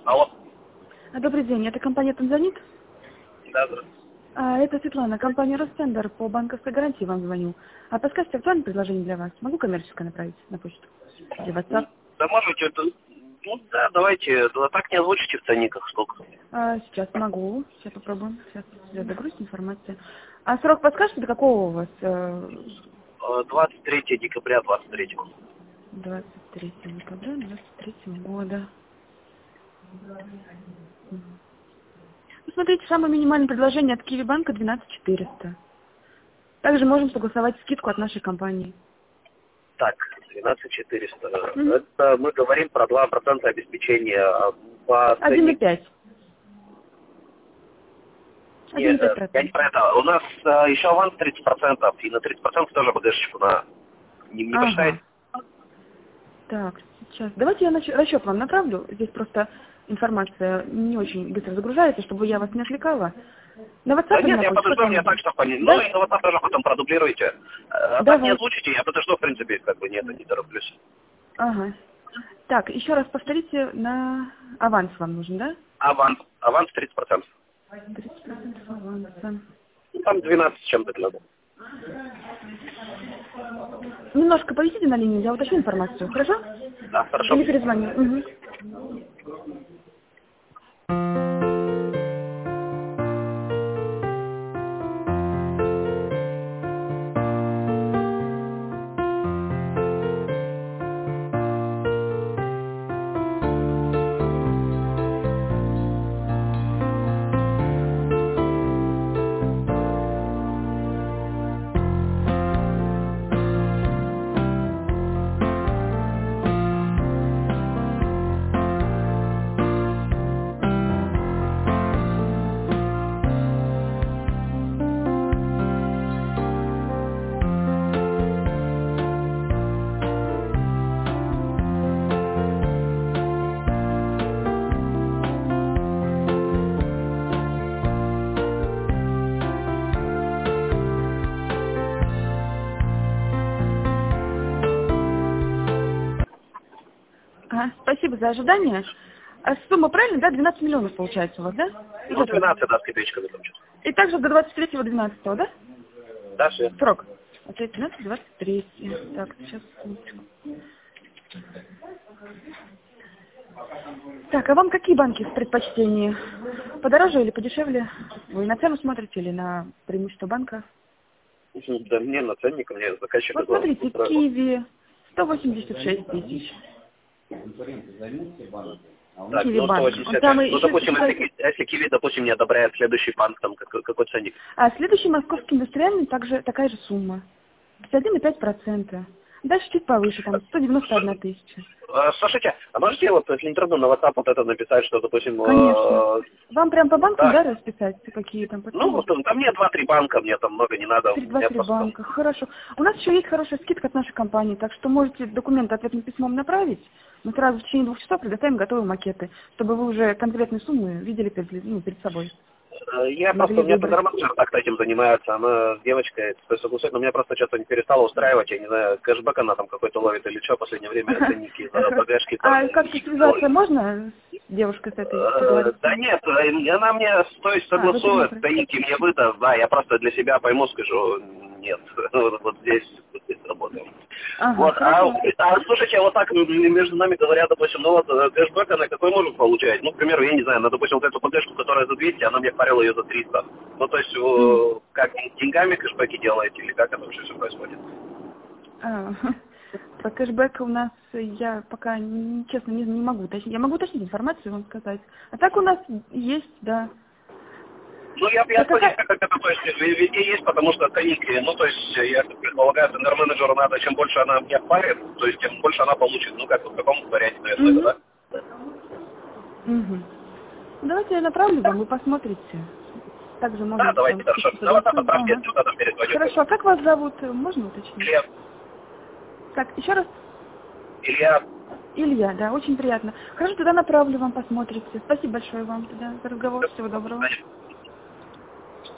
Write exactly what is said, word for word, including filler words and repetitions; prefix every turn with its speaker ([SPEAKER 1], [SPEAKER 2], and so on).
[SPEAKER 1] Алло.
[SPEAKER 2] А, Добрый день, это компания «Танзанит»?
[SPEAKER 1] Да, здравствуйте.
[SPEAKER 2] А, это Светлана, компания «Ростендер», по банковской гарантии вам звоню. А подскажите, актуальное предложение для вас? Могу коммерческое направить на почту? Или WhatsApp?
[SPEAKER 1] Да можете, это, ну да, давайте, да, так не озвучите в ценниках сколько.
[SPEAKER 2] А, сейчас могу, сейчас попробуем. Сейчас я загрузить информацию. А срок подскажете, до какого у вас? э,
[SPEAKER 1] двадцать третьего декабря двадцать третьего.
[SPEAKER 2] двадцать третьего декабря двадцать третьего года. Мгм. Ну, смотрите, самое минимальное предложение от Киви банка двенадцать четыреста. Также можем согласовать скидку от нашей компании.
[SPEAKER 1] Так, двенадцать четыреста.
[SPEAKER 2] Мгм.
[SPEAKER 1] Это мы говорим про два процента обеспечения а по
[SPEAKER 2] один и
[SPEAKER 1] ценнику.
[SPEAKER 2] пять. один и пять
[SPEAKER 1] Нет, я не
[SPEAKER 2] процентов.
[SPEAKER 1] про это. У нас а, еще аванс тридцать процентов, и на тридцать процентов тоже БГшечку на... Не, не
[SPEAKER 2] Ага.
[SPEAKER 1] посчитаете?
[SPEAKER 2] Так, сейчас. Давайте я нач- расчет вам направлю. Здесь просто информация не очень быстро загружается, чтобы я вас не отвлекала. На
[SPEAKER 1] Да
[SPEAKER 2] WhatsApp или
[SPEAKER 1] нет,
[SPEAKER 2] на
[SPEAKER 1] я
[SPEAKER 2] почту? Что
[SPEAKER 1] подожду,
[SPEAKER 2] там
[SPEAKER 1] я так,
[SPEAKER 2] будет?
[SPEAKER 1] что понял. Ну
[SPEAKER 2] Да?
[SPEAKER 1] и на WhatsApp тоже потом продублируйте. А так не
[SPEAKER 2] Давай.
[SPEAKER 1] озвучите, я подожду, в принципе, как бы нет, не тороплюсь.
[SPEAKER 2] Ага. Так, еще раз повторите, на аванс вам нужен, да?
[SPEAKER 1] Аванс, аванс тридцать процентов.
[SPEAKER 2] тридцать процентов аванса.
[SPEAKER 1] Ну, там двенадцать с чем-то надо.
[SPEAKER 2] Немножко повисите на линии, я уточню информацию, хорошо?
[SPEAKER 1] Да, хорошо.
[SPEAKER 2] Или перезвоню. Угу. Ага, спасибо за ожидание. А сумма правильно, да? двенадцать миллионов получается у вас, да?
[SPEAKER 1] Ну,
[SPEAKER 2] Вот это вот.
[SPEAKER 1] двенадцать, да, с копеечками там что-то.
[SPEAKER 2] И также до двадцать третьего двенадцатого, да?
[SPEAKER 1] Да, все.
[SPEAKER 2] Срок. Окей, двенадцать двадцать три. Так, сейчас, минуточку. Так, а вам какие банки в предпочтении? Подороже или подешевле? Вы на цену смотрите или на преимущество банка?
[SPEAKER 1] Да мне на ценник, мне заказчик
[SPEAKER 2] Вот
[SPEAKER 1] это
[SPEAKER 2] смотрите,
[SPEAKER 1] устраивал.
[SPEAKER 2] Киви сто восемьдесят шесть тысяч.
[SPEAKER 1] Так,
[SPEAKER 2] Киви
[SPEAKER 1] ну
[SPEAKER 2] банк. Он
[SPEAKER 1] сто восемьдесят
[SPEAKER 2] там
[SPEAKER 1] пять.
[SPEAKER 2] и
[SPEAKER 1] Ну,
[SPEAKER 2] еще
[SPEAKER 1] допустим, если,
[SPEAKER 2] считайте.
[SPEAKER 1] ки- если Киви, допустим, не одобряет следующий банк, там какой, какой ценник?
[SPEAKER 2] А следующий московский индустриальный также такая же сумма. пятьдесят один и пять процента. Дальше чуть повыше, там сто девяносто одна тысяча.
[SPEAKER 1] Э, Слушайте, а можете вот, если не трудно, на WhatsApp вот это написать, что, допустим,
[SPEAKER 2] Конечно.
[SPEAKER 1] э,
[SPEAKER 2] Вам прям по банкам,
[SPEAKER 1] да,
[SPEAKER 2] да, расписать, какие там по
[SPEAKER 1] ну,
[SPEAKER 2] ценам?
[SPEAKER 1] вот там там мне два-три банка, мне там много не надо, у меня
[SPEAKER 2] два-три
[SPEAKER 1] просто там...
[SPEAKER 2] банка, хорошо. У нас еще есть хорошая скидка от нашей компании, так что можете документы ответным письмом направить. Мы сразу в течение двух часов предоставим готовые макеты, чтобы вы уже конкретные суммы видели перед, ну, перед собой.
[SPEAKER 1] Э, Я просто,
[SPEAKER 2] Могли
[SPEAKER 1] у меня
[SPEAKER 2] выбрать.
[SPEAKER 1] программатор так-то этим занимается, она девочка, то есть согласует, но меня просто что-то не перестала устраивать, я не знаю, кэшбэк она там какой-то ловит или что, в последнее время ценники за БГшки там.
[SPEAKER 2] А как-то связаться можно с девушкой с этой,
[SPEAKER 1] Э,
[SPEAKER 2] поговорить?
[SPEAKER 1] Да нет, э, она мне, то есть,
[SPEAKER 2] А, вы
[SPEAKER 1] согласует,
[SPEAKER 2] пересмотрите.
[SPEAKER 1] ценники мне выдаст, да, я просто для себя пойму, скажу, нет, вот, вот здесь, вот здесь работаем.
[SPEAKER 2] Ага,
[SPEAKER 1] Вот, а,
[SPEAKER 2] хорошо.
[SPEAKER 1] а слушайте, вот так м, между нами говоря, допустим, ну вот э, кэшбэк она какой может получать? Ну, к примеру, я не знаю, ну, допустим, вот эту ПГшку, которая за двести, она мне парила ее за триста. Ну, то есть,
[SPEAKER 2] М.
[SPEAKER 1] э, как, деньгами кэшбэки делаете или как это вообще все происходит?
[SPEAKER 2] А, про кэшбэк у нас я пока, н- честно, не, не могу уточнить. Я могу уточнить информацию, вам сказать. А так у нас есть, да.
[SPEAKER 1] Ну, я, я
[SPEAKER 2] Так
[SPEAKER 1] понял,
[SPEAKER 2] какая...
[SPEAKER 1] как это, то есть, в- везде есть, потому что ценники, ну, то есть, я предполагаю, тендер-менеджеру надо, чем больше она мне парит, то есть, тем больше она получит, ну, как в каком варианте, наверное, это,
[SPEAKER 2] Угу.
[SPEAKER 1] да?
[SPEAKER 2] Угу. Давайте я направлю вам, вы посмотрите. Также
[SPEAKER 1] Да,
[SPEAKER 2] можем
[SPEAKER 1] давайте,
[SPEAKER 2] там
[SPEAKER 1] хорошо.
[SPEAKER 2] скидку
[SPEAKER 1] На WhatsApp
[SPEAKER 2] согласуем.
[SPEAKER 1] отправьте, я
[SPEAKER 2] Ага.
[SPEAKER 1] сюда там перезвоню.
[SPEAKER 2] Хорошо, а как вас зовут? Можно уточнить?
[SPEAKER 1] Илья,
[SPEAKER 2] Так, еще раз.
[SPEAKER 1] Илья,
[SPEAKER 2] Илья, да, очень приятно. Хорошо, тогда направлю вам, посмотрите. Спасибо большое вам тогда за разговор. Всего доброго.
[SPEAKER 1] Таня.